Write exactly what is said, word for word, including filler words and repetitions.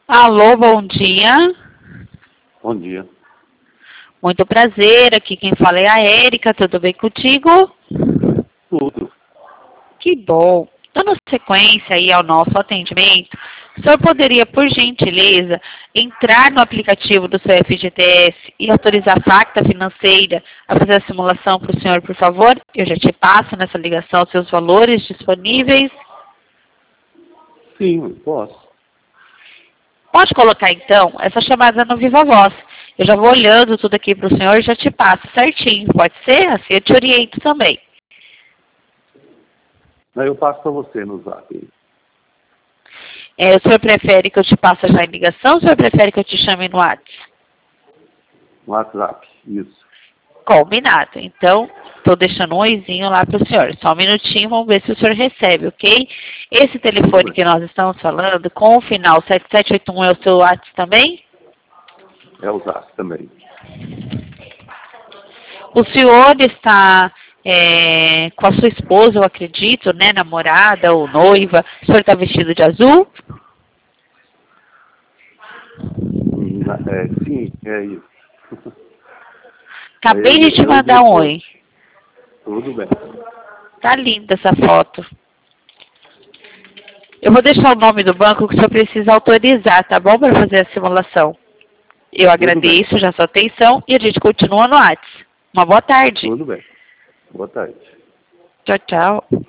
Alô, bom dia. Bom dia. Muito prazer, aqui quem fala é a Érica, tudo bem contigo? Tudo. Que bom. Dando sequência aí ao nosso atendimento, o senhor poderia, por gentileza, entrar no aplicativo do seu F G T S e autorizar a Facta Financeira a fazer a simulação para o senhor, por favor? Eu já te passo nessa ligação os seus valores disponíveis. Sim, posso. Pode colocar, então, essa chamada no Viva Voz. Eu já vou olhando tudo aqui para o senhor e já te passo certinho. Pode ser? Assim eu te oriento também. Aí eu passo para você no zap. É, o senhor prefere que eu te passe já em ligação ou o senhor prefere que eu te chame no WhatsApp? No WhatsApp, isso. Combinado. Então, estou deixando um oizinho lá para o senhor. Só um minutinho, vamos ver se o senhor recebe, ok? Esse telefone que nós estamos falando, com o final sete sete oito um, é o seu WhatsApp também? É o zap também. O senhor está é, com a sua esposa, eu acredito, né? Namorada ou noiva. O senhor está vestido de azul? Hum, É, sim, é isso. Acabei É, de te eu, mandar um oi. Tudo bem. Tá linda essa foto. Eu vou deixar o nome do banco que o senhor precisa autorizar, tá bom? Para fazer a simulação. Eu agradeço já a sua atenção e a gente continua no WhatsApp. Uma boa tarde. Tudo bem. Boa tarde. Tchau, tchau.